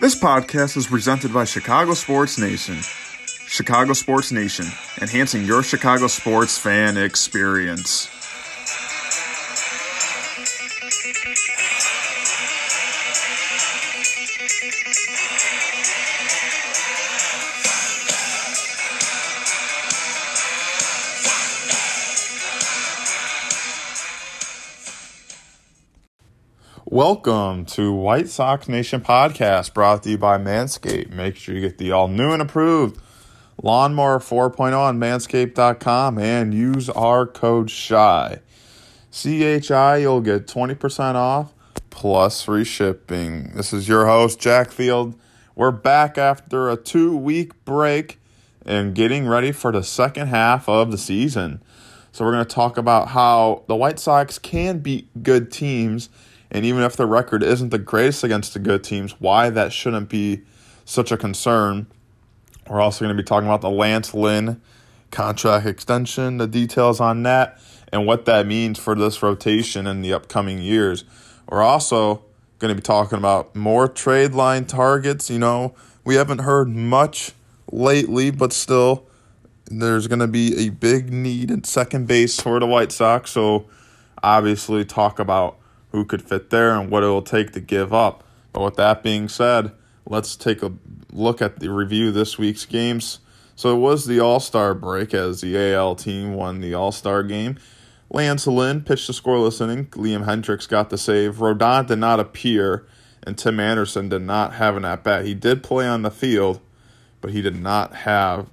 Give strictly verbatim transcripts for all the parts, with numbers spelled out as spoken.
This podcast is presented by Chicago Sports Nation. Chicago Sports Nation, enhancing your Chicago sports fan experience. Welcome to White Sox Nation Podcast, brought to you by Manscaped. Make sure you get the all-new and approved Lawnmower four point oh on manscaped dot com and use our code SHY. C H I, you'll get twenty percent off plus free shipping. This is your host, Jack Field. We're back after a two-week break and getting ready for the second half of the season. So we're going to talk about how the White Sox can beat good teams, and even if the record isn't the greatest against the good teams, why that shouldn't be such a concern. We're also going to be talking about the Lance Lynn contract extension, the details on that, and what that means for this rotation in the upcoming years. We're also going to be talking about more trade line targets. You know, we haven't heard much lately, but still, there's going to be a big need at second base for the White Sox. So, obviously, talk about who could fit there and what it will take to give up. But with that being said, let's take a look at the review of this week's games. So it was the All-Star break as the A L team won the All-Star game. Lance Lynn pitched a scoreless inning. Liam Hendriks got the save. Rodon did not appear, and Tim Anderson did not have an at-bat. He did play on the field, but he did not have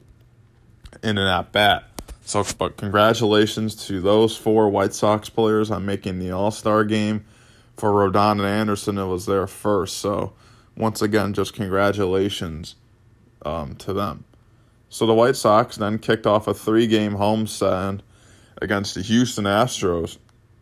an at-bat. So, but congratulations to those four White Sox players on making the All-Star game. For Rodon and Anderson, it was their first. So, once again, just congratulations um, to them. So, the White Sox then kicked off a three-game homestand against the Houston Astros.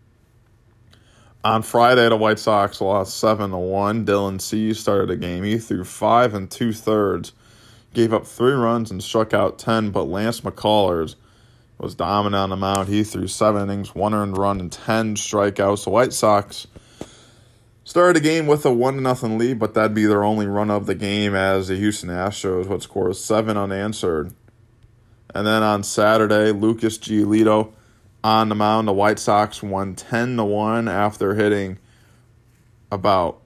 On Friday, the White Sox lost seven to one. Dylan Cease started the game. He threw five and two-thirds, gave up three runs and struck out ten, but Lance McCullers was dominant on the mound. He threw seven innings, one earned run, and ten strikeouts. The White Sox started the game with a one to nothing lead, but that'd be their only run of the game as the Houston Astros would score seven unanswered. And then on Saturday, Lucas Giolito on the mound. The White Sox won ten to one after hitting about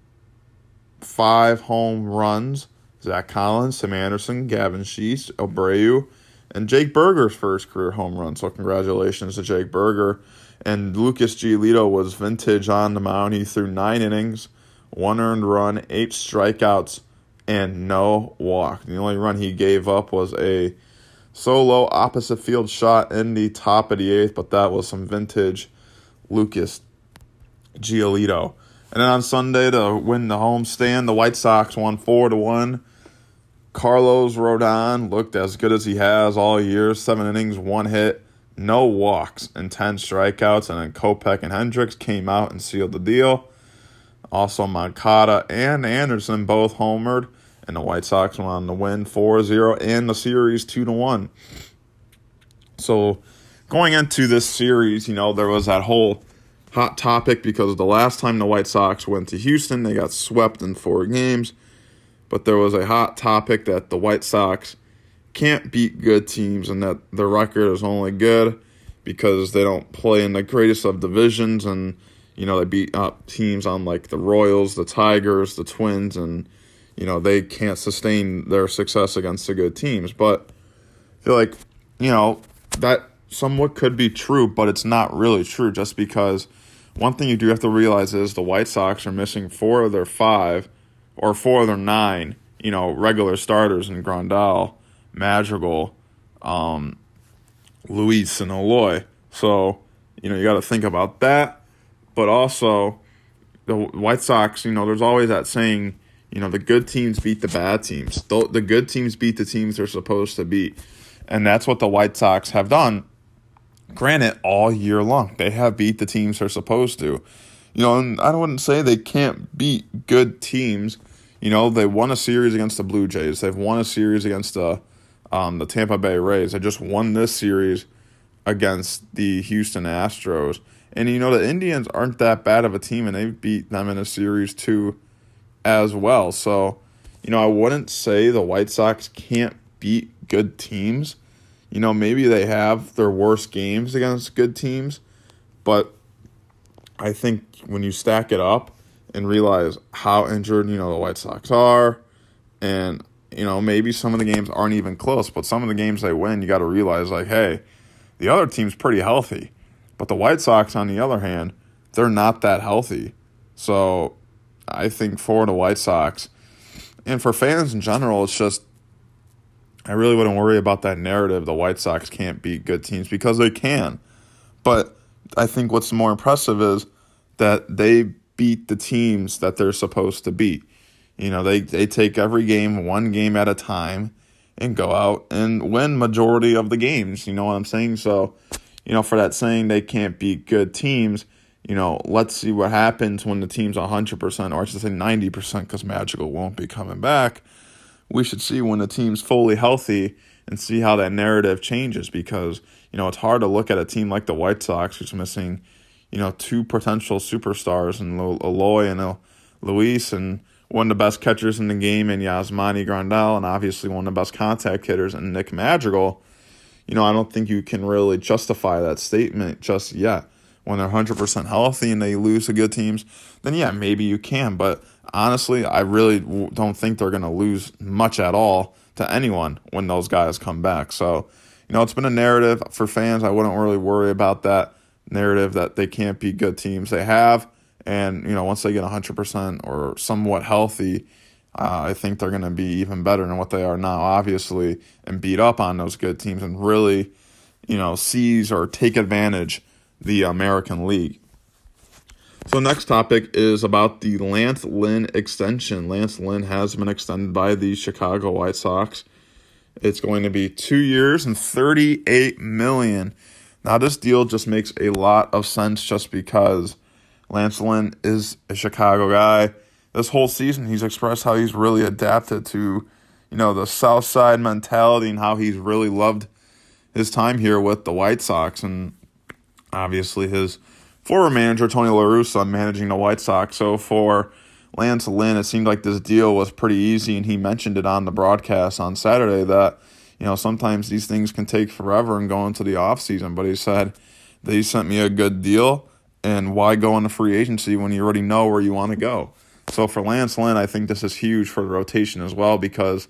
five home runs. Zach Collins, Tim Anderson, Gavin Sheets, Abreu, and Jake Berger's first career home run. So congratulations to Jake Berger. And Lucas Giolito was vintage on the mound. He threw nine innings, one earned run, eight strikeouts, and no walk. The only run he gave up was a solo opposite field shot in the top of the eighth, but that was some vintage Lucas Giolito. And then on Sunday, to win the homestand, the White Sox won four to one. Carlos Rodon looked as good as he has all year. Seven innings, one hit, no walks, and ten strikeouts. And then Kopech and Hendriks came out and sealed the deal. Also, Moncada and Anderson both homered, and the White Sox went on to win four zero and the series two to one. So, going into this series, you know, there was that whole hot topic because the last time the White Sox went to Houston, they got swept in four games. But there was a hot topic that the White Sox can't beat good teams and that their record is only good because they don't play in the greatest of divisions, and, you know, they beat up teams on like the Royals, the Tigers, the Twins, and, you know, they can't sustain their success against the good teams. But I feel like, you know, that somewhat could be true, but it's not really true, just because one thing you do have to realize is the White Sox are missing four of their five or four of their nine, you know, regular starters in Grandal, Madrigal, um, Luis, and Eloy. So, you know, you got to think about that. But also, the White Sox, you know, there's always that saying, you know, the good teams beat the bad teams. The, the good teams beat the teams they're supposed to beat. And that's what the White Sox have done, granted, all year long. They have beat the teams they're supposed to. You know, and I wouldn't say they can't beat good teams. You know, they won a series against the Blue Jays. They've won a series against the um, the Tampa Bay Rays. They just won this series against the Houston Astros. And, you know, the Indians aren't that bad of a team, and they beat them in a series too as well. So, you know, I wouldn't say the White Sox can't beat good teams. You know, maybe they have their worst games against good teams, but I think when you stack it up and realize how injured, you know, the White Sox are, and, you know, maybe some of the games aren't even close, but some of the games they win, you got to realize, like, hey, the other team's pretty healthy. But the White Sox, on the other hand, they're not that healthy. So I think for the White Sox, and for fans in general, it's just, I really wouldn't worry about that narrative the White Sox can't beat good teams, because they can. But I think what's more impressive is that they beat the teams that they're supposed to beat. You know, they, they take every game one game at a time and go out and win majority of the games. You know what I'm saying? So, you know, for that saying they can't beat good teams, you know, let's see what happens when the team's one hundred percent, or I should say ninety percent, because Magical won't be coming back. We should see when the team's fully healthy and see how that narrative changes, because, you know, it's hard to look at a team like the White Sox who's missing, you know, two potential superstars in Eloy and Luis, and one of the best catchers in the game in Yasmani Grandal, and obviously one of the best contact hitters in Nick Madrigal. You know, I don't think you can really justify that statement just yet. When they're one hundred percent healthy and they lose to good teams, then yeah, maybe you can. But honestly, I really don't think they're going to lose much at all to anyone when those guys come back. So, you know, it's been a narrative for fans. I wouldn't really worry about that narrative that they can't beat good teams. They have. And, you know, once they get one hundred percent or somewhat healthy, uh, I think they're going to be even better than what they are now, obviously, and beat up on those good teams and really, you know, seize or take advantage the American League. So next topic is about the Lance Lynn extension. Lance Lynn has been extended by the Chicago White Sox. It's going to be two years and thirty-eight million dollars. Now this deal just makes a lot of sense just because Lance Lynn is a Chicago guy. This whole season he's expressed how he's really adapted to, you know, the South Side mentality and how he's really loved his time here with the White Sox. And obviously his former manager, Tony La Russa, managing the White Sox. So for Lance Lynn, it seemed like this deal was pretty easy, and he mentioned it on the broadcast on Saturday that, you know, sometimes these things can take forever and go into the offseason. But he said, they sent me a good deal, and why go into free agency when you already know where you want to go? So for Lance Lynn, I think this is huge for the rotation as well, because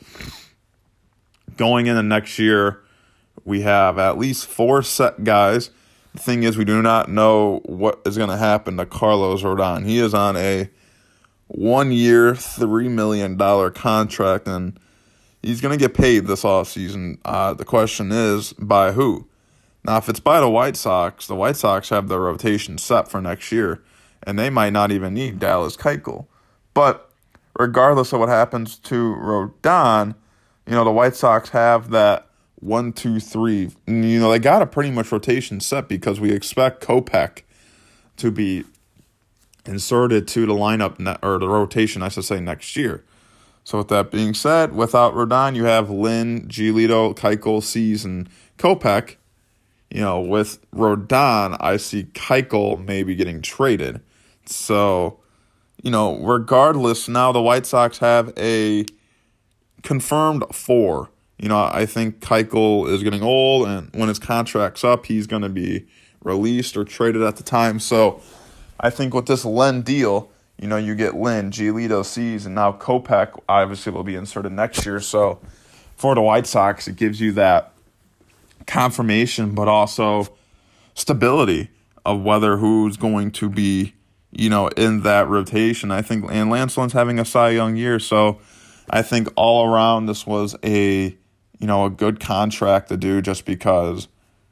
going into next year, we have at least four set guys. The thing is, we do not know what is going to happen to Carlos Rodon. He is on a one-year, three million dollars contract, and he's going to get paid this offseason. Uh, the question is, by who? Now, if it's by the White Sox, the White Sox have their rotation set for next year, and they might not even need Dallas Keuchel. But regardless of what happens to Rodon, you know, the White Sox have that One, two, three. And, you know, they got a pretty much rotation set because we expect Kopech to be inserted to the lineup, ne- or the rotation, I should say, next year. So with that being said, without Rodon, you have Lynn, Giolito, Keuchel, Cease, and Kopech. You know, with Rodon, I see Keuchel maybe getting traded. So, you know, regardless, now the White Sox have a confirmed four. You know, I think Keuchel is getting old, and when his contract's up, he's going to be released or traded at the time. So I think with this Lynn deal, you know, you get Lynn, Giolito, Cease, and now Kopech obviously will be inserted next year. So for the White Sox, it gives you that confirmation, but also stability of whether who's going to be, you know, in that rotation. I think, and Lance Lynn's having a Cy Young year, so I think all around this was a, you know, a good contract to do just because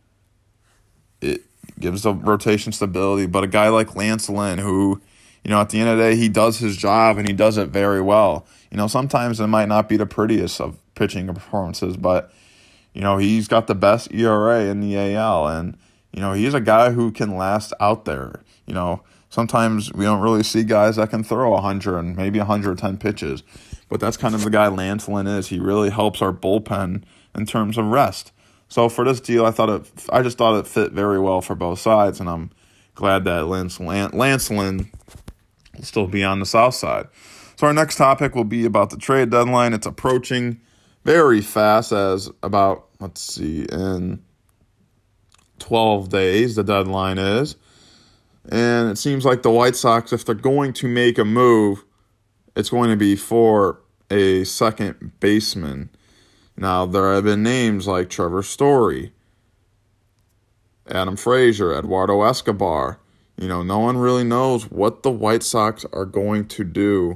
it gives the rotation stability. But a guy like Lance Lynn, who, you know, at the end of the day, he does his job and he does it very well. You know, sometimes it might not be the prettiest of pitching performances, but, you know, he's got the best E R A in the A L, and, you know, he's a guy who can last out there. You know, sometimes we don't really see guys that can throw one hundred and maybe one hundred ten pitches, but that's kind of the guy Lance Lynn is. He really helps our bullpen in terms of rest. So for this deal, I thought it, I just thought it fit very well for both sides, and I'm glad that Lance Lance, Lance Lynn will still be on the South Side. So our next topic will be about the trade deadline. It's approaching very fast, as about, let's see, in twelve days the deadline is. And it seems like the White Sox, if they're going to make a move, it's going to be for a second baseman. Now, there have been names like Trevor Story, Adam Frazier, Eduardo Escobar. You know, no one really knows what the White Sox are going to do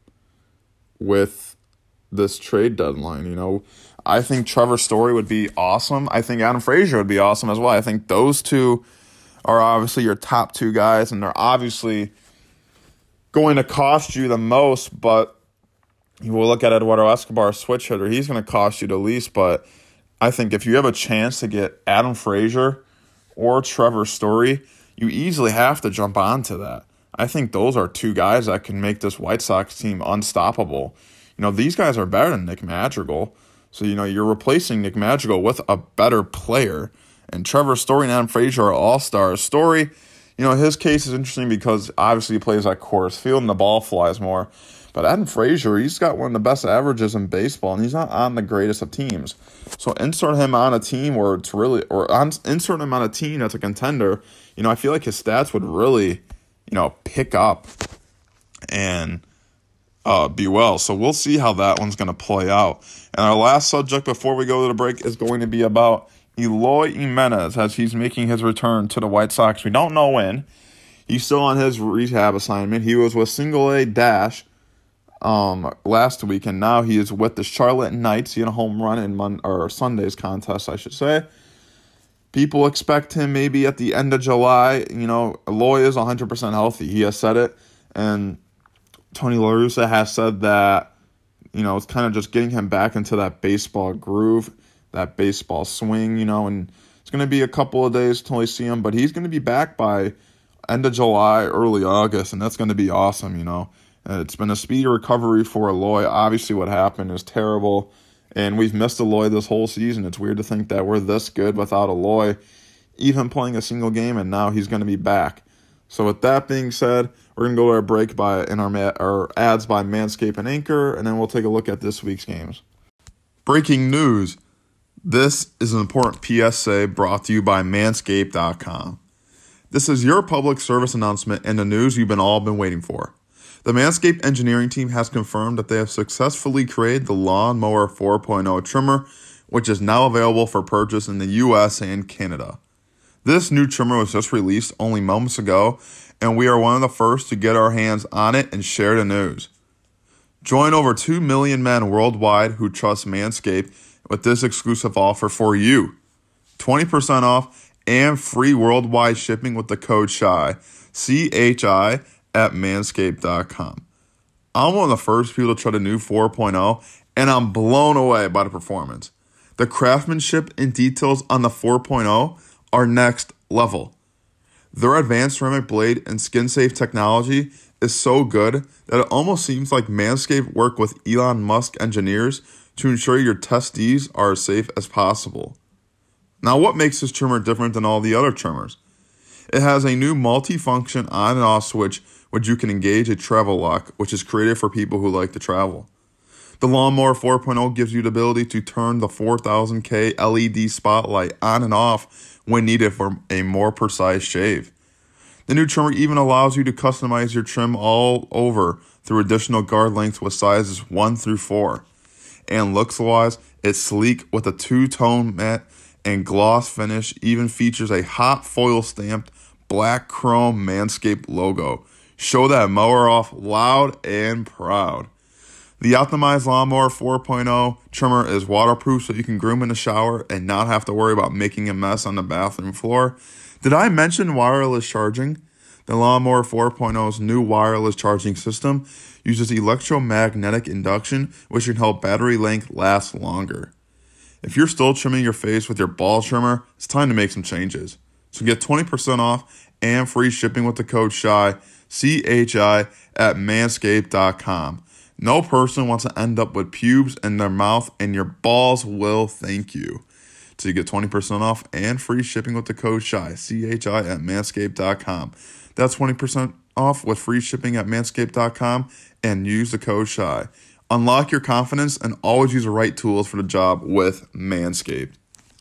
with this trade deadline. You know, I think Trevor Story would be awesome. I think Adam Frazier would be awesome as well. I think those two are obviously your top two guys, and they're obviously going to cost you the most, but you will look at Eduardo Escobar, switch hitter. He's going to cost you the least, but I think if you have a chance to get Adam Frazier or Trevor Story, you easily have to jump onto that. I think those are two guys that can make this White Sox team unstoppable. You know, these guys are better than Nick Madrigal. So, you know, you're replacing Nick Madrigal with a better player. And Trevor Story and Adam Frazier are all-stars. Story, you know, his case is interesting because obviously he plays at Coors Field and the ball flies more. But Adam Frazier, he's got one of the best averages in baseball, and he's not on the greatest of teams. So insert him on a team where it's really, or on, insert him on a team that's a contender, you know, I feel like his stats would really, you know, pick up and uh, be well. So we'll see how that one's going to play out. And our last subject before we go to the break is going to be about Eloy Jimenez as he's making his return to the White Sox. We don't know when. He's still on his rehab assignment. He was with Single A Dash um, last week, and now he is with the Charlotte Knights. He had a home run in Mon- or Sunday's contest, I should say. People expect him maybe at the end of July. You know, Eloy is one hundred percent healthy. He has said it, and Tony La Russa has said that, you know, it's kind of just getting him back into that baseball groove, that baseball swing, you know, and it's going to be a couple of days until we see him, but he's going to be back by end of July, early August, and that's going to be awesome, you know. And it's been a speedy recovery for Eloy. Obviously, what happened is terrible, and we've missed Eloy this whole season. It's weird to think that we're this good without Eloy, even playing a single game, and now he's going to be back. So with that being said, we're going to go to our break by in our, ma- our ads by Manscaped and Anchor, and then we'll take a look at this week's games. Breaking news. This is an important P S A brought to you by manscaped dot com. This is your public service announcement and the news you've been all been waiting for. The Manscaped engineering team has confirmed that they have successfully created the Lawnmower four point oh trimmer, which is now available for purchase in the U S and Canada. This new trimmer was just released only moments ago, and we are one of the first to get our hands on it and share the news. Join over two million men worldwide who trust Manscaped with this exclusive offer for you. twenty percent off and free worldwide shipping with the code SHY, C H I, at manscaped dot com. I'm one of the first people to try the new four point oh, and I'm blown away by the performance. The craftsmanship and details on the four point oh are next level. Their advanced ceramic blade and skin-safe technology is so good that it almost seems like Manscaped worked with Elon Musk engineers to ensure your testes are as safe as possible. Now, what makes this trimmer different than all the other trimmers? It has a new multi-function on and off switch which you can engage a travel lock, which is created for people who like to travel. The Lawnmower four point oh gives you the ability to turn the four thousand K L E D spotlight on and off when needed for a more precise shave. The new trimmer even allows you to customize your trim all over through additional guard lengths with sizes one through four. And looks-wise, it's sleek with a two-tone matte and gloss finish, even features a hot foil-stamped black chrome Manscaped logo. Show that mower off loud and proud. The optimized Lawnmower four point oh trimmer is waterproof so you can groom in the shower and not have to worry about making a mess on the bathroom floor. Did I mention wireless charging? The Lawnmower four point oh's new wireless charging system uses electromagnetic induction, which can help battery length last longer. If you're still trimming your face with your ball trimmer, it's time to make some changes. So get twenty percent off and free shipping with the code SHY, C H I, at manscaped dot com. No person wants to end up with pubes in their mouth, and your balls will thank you. So you get twenty percent off and free shipping with the code SHY, C H I, at manscaped dot com. That's twenty percent off with free shipping at manscaped dot com and use the code SHY. Unlock your confidence and always use the right tools for the job with Manscaped.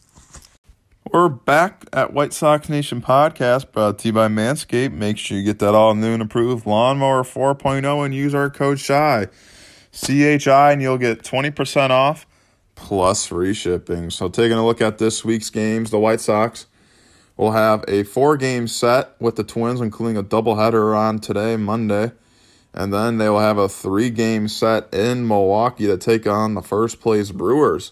We're back at White Sox Nation Podcast, brought to you by Manscaped. Make sure you get that all new and approved Lawnmower four point oh and use our code SHY, C H I, and you'll get twenty percent off plus free shipping. So taking a look at this week's games, the White Sox will have a four-game set with the Twins, including a doubleheader on today, Monday. And then they will have a three-game set in Milwaukee to take on the first-place Brewers.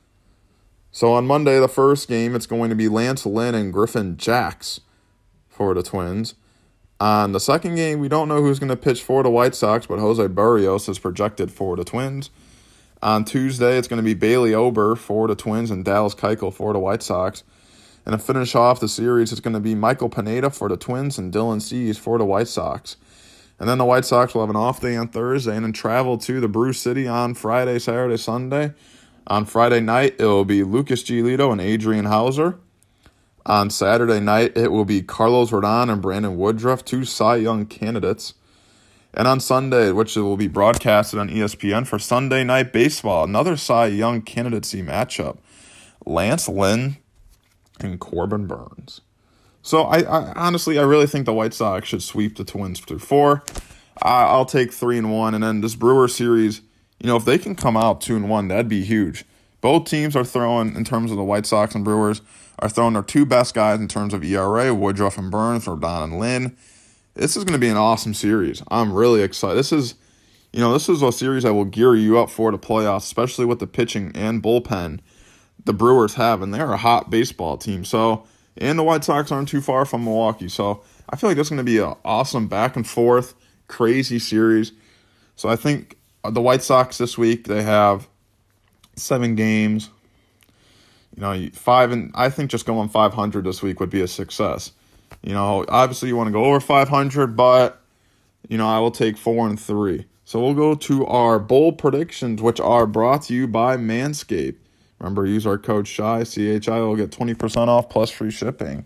So on Monday, the first game, it's going to be Lance Lynn and Griffin Jax for the Twins. On the second game, we don't know who's going to pitch for the White Sox, but Jose Berrios is projected for the Twins. On Tuesday, it's going to be Bailey Ober for the Twins and Dallas Keuchel for the White Sox. And to finish off the series, it's going to be Michael Pineda for the Twins and Dylan Cease for the White Sox. And then the White Sox will have an off day on Thursday and then travel to the Brew City on Friday, Saturday, Sunday. On Friday night, it will be Lucas Giolito and Adrian Hauser. On Saturday night, it will be Carlos Rodon and Brandon Woodruff, two Cy Young candidates. And on Sunday, which will be broadcasted on E S P N for Sunday Night Baseball, another Cy Young candidacy matchup, Lance Lynn and Corbin Burns. So, I, I honestly, I really think the White Sox should sweep the Twins through four. I, I'll take three and one, and then this Brewer series, you know, if they can come out two and one, that'd be huge. Both teams are throwing, in terms of the White Sox and Brewers, are throwing their two best guys in terms of E R A, Woodruff and Burns, Rodon and Lynn. This is going to be an awesome series. I'm really excited. This is, you know, this is a series that will gear you up for the playoffs, especially with the pitching and bullpen the Brewers have, and they're a hot baseball team. So, and the White Sox aren't too far from Milwaukee. So, I feel like this is going to be an awesome back and forth, crazy series. So, I think the White Sox this week, they have seven games. You know, five and I think just going five hundred this week would be a success. You know, obviously you want to go over five hundred, but, you know, I will take four and three. So we'll go to our bold predictions, which are brought to you by Manscaped. Remember, use our code SHY, C H I, will get twenty percent off plus free shipping.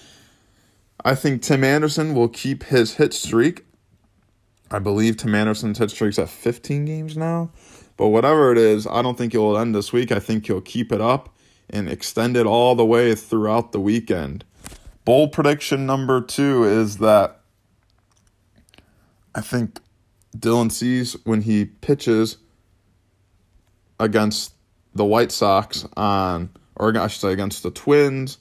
I think Tim Anderson will keep his hit streak. I believe Tim Anderson's hit streak's at fifteen games now. But whatever it is, I don't think it will end this week. I think he'll keep it up and extend it all the way throughout the weekend. Bold prediction number two is that I think Dylan Cease, when he pitches against the White Sox on, or I should say against the Twins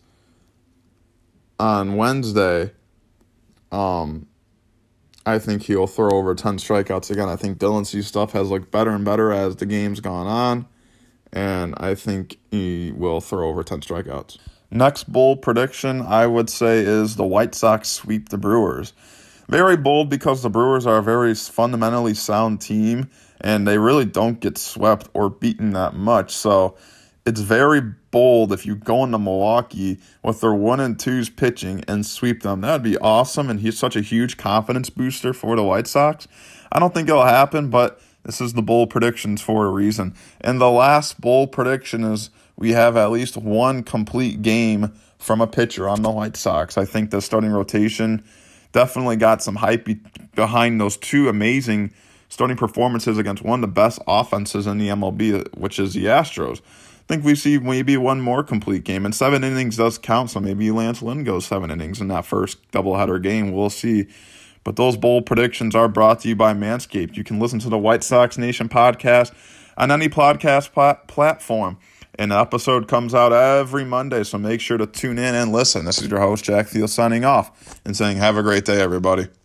on Wednesday, um, I think he'll throw over ten strikeouts again. I think Dylan Cease stuff has looked better and better as the game's gone on, and I think he will throw over ten strikeouts. Next bold prediction, I would say, is the White Sox sweep the Brewers. Very bold because the Brewers are a very fundamentally sound team, and they really don't get swept or beaten that much. So it's very bold if you go into Milwaukee with their one and twos pitching and sweep them. That would be awesome, and he's such a huge confidence booster for the White Sox. I don't think it'll happen, but this is the bold predictions for a reason. And the last bold prediction is we have at least one complete game from a pitcher on the White Sox. I think the starting rotation definitely got some hype behind those two amazing starting performances against one of the best offenses in the M L B, which is the Astros. I think we see maybe one more complete game, and seven innings does count, so maybe Lance Lynn goes seven innings in that first doubleheader game. We'll see. But those bold predictions are brought to you by Manscaped. You can listen to the White Sox Nation podcast on any podcast plat- platform. An episode comes out every Monday, so make sure to tune in and listen. This is your host, Jack Thiel, signing off and saying have a great day, everybody.